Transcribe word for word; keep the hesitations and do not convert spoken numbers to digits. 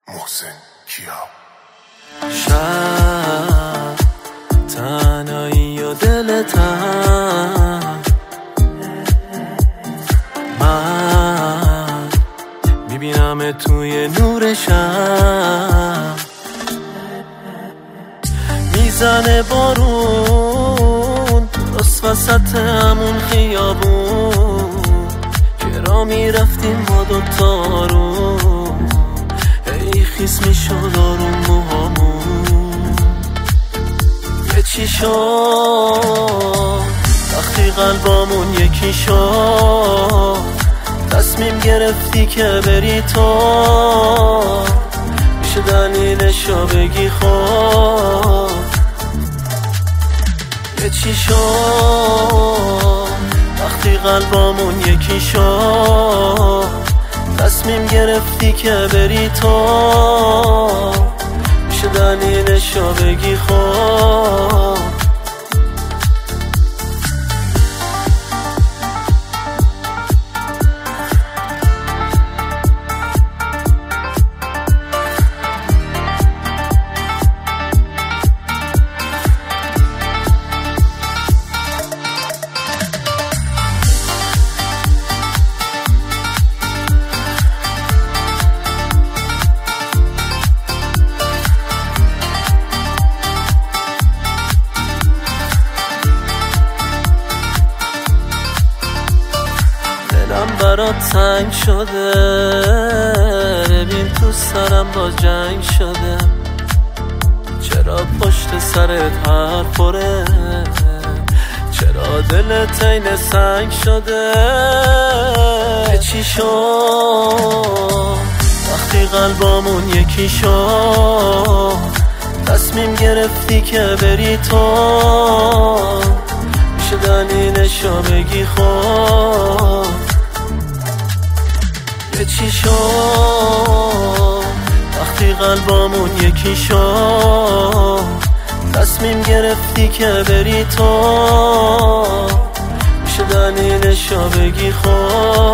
محسن کیا شب تنهایی و دل تنگ من میبینم توی نور شب میزنه بارون درست وسط همون خیابون که را میرفتیم ما دوتارون ای خیس میشد آروم موهامون یه چی شد وقتی قلبامون یکی شد تصمیم گرفتی که بری تو میشه دلیلشو بگی خود یه چی شد وقتی قلبامون یکی شد تصمیم گرفتی که بری تو میشه دلیلشو بگی خود برات تنگ شده ببین تو سرم با جنگ شده چرا پشت سرت حرف پره چرا دلت عین سنگ شده یه چی شد وقتی قلبامون یکی شد تصمیم گرفتی که بری تو میشه دلیلشو بگی خود یه چی شد وقتی قلبامون یکی شد تصمیم گرفتی که بری تو میشه دلیلشو بگی خود